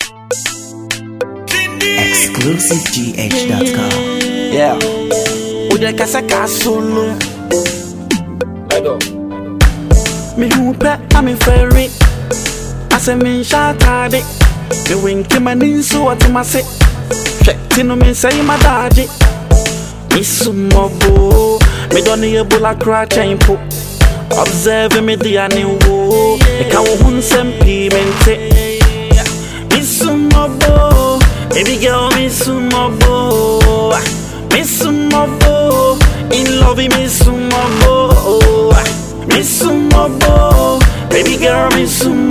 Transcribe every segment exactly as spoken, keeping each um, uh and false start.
exclusive G H dot com. Yeah. Ude kasa kasulu. Lego. Me hupe ami ferry. Ase me shatade. Me winki maninsu atumase. Tino me say my daddy. Me sumobo. Me doni ebola cra chainpo. Observe me the aniwo. E ka wo hun sempi mente. Me sumobo. Baby girl, me sumobo. Me sumobo. In love, me sumobo. Me sumobo. Baby girl, me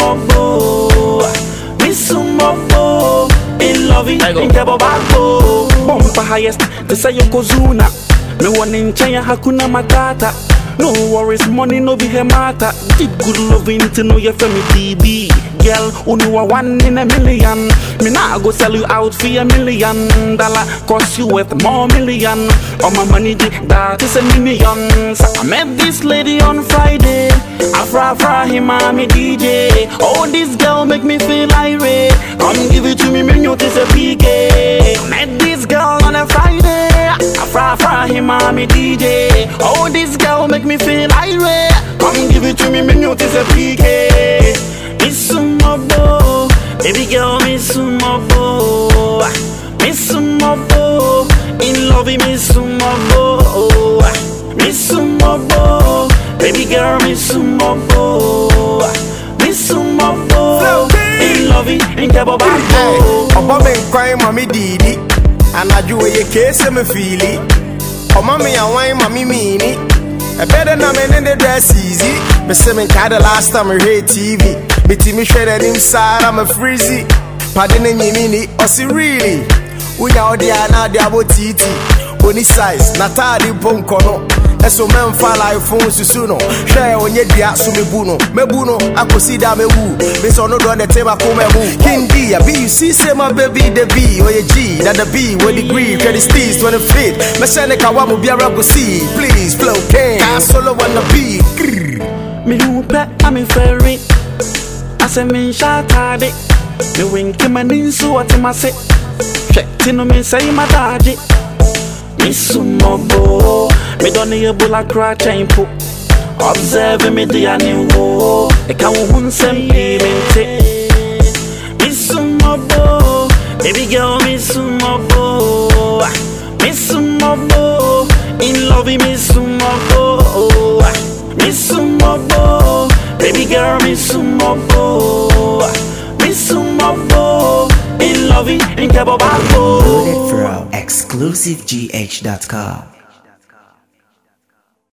sumobo. Me sumobo. In love, in Kabobako. Bomba highest, the say Yokozuna. Me one in China, Hakuna Matata. No worries, money no be her matter. Deep good loving to know your family D B. Girl, only one in a million. Me nah go sell you out for a million dollar. Cost you worth more million. All my money that is a million. So I met this lady on Friday. Afra Afra him mommy D J. Oh, this girl make me feel irate. Come give it to me, me notice a P K. I met this girl on a Friday. Afra Afra him mommy D J. Oh, this girl make me feel irate. Come give it to me, me notice a P K. Miss Sumobo, baby girl, Miss Sumobo, Miss Sumobo, in love, Miss Sumobo, Miss Sumobo, baby girl, Miss Sumobo, Miss Sumobo, in love, in Kabobako. Oba me cry, mommy Didi, and I do a case me feel it. Oh, mommy, I want mommy meanie. I better not man in the dress easy. Me say me kinda last time I heard T V. Me team me shredded inside, I'm a freezy. Pardon me, mini, or see really. We out there now, they about T T. Only size, Natali Bonkono. That's so men fall iPhone Susuno. Share on your dia, so me buno. Me buno, I could see that me woo. Me so no run the table, come me woo. King D, a B, you see, say my baby, the B, or a G, that the B, with degree, credit steez, twenty feet. Me send a kawamu, be a rubber C. Please, flow, king, I solo wanna be. Me hupe, I'm in ferry. I say me shatade. Me winki maninsu atumase. Tino me say my daddy. Me sumobo. Me doni ebola cra chainpo. Observe me the aniwo. E ka wo hun sempi mente. Me sumobo. Baby girl, me sumobo. Me sumobo. In love, me sumobo. Me sumobo. Baby girl, me sumobo. Me sumobo. In love, in Kabobako. Loaded from exclusive G H dot com.